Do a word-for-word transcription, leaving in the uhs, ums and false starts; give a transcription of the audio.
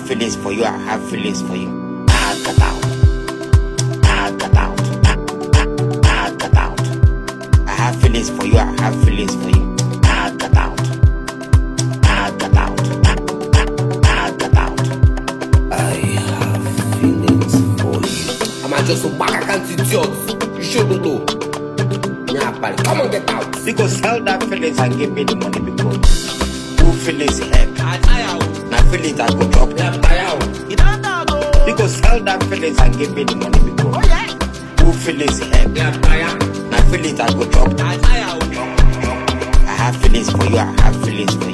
feelings for you, I have feelings for you. I got out. I got out. I, I, I got out. I have feelings for you, I have feelings for you. I got out. I got out. I, I, I got out. I have feelings for you. Am I just a bag? I can't idiot. You shouldn't know. Yeah, buddy, come on, get out. You go sell that feelings and give me the money because who feelings help? I tire out. Now feelings I go drop. Yeah, tire out. You don't know. You go sell that feelings and give me the money because Oh yeah. who feelings help? Yeah, tire. Now feelings I go drop. I tire out. I have feelings for you, I have feelings for you.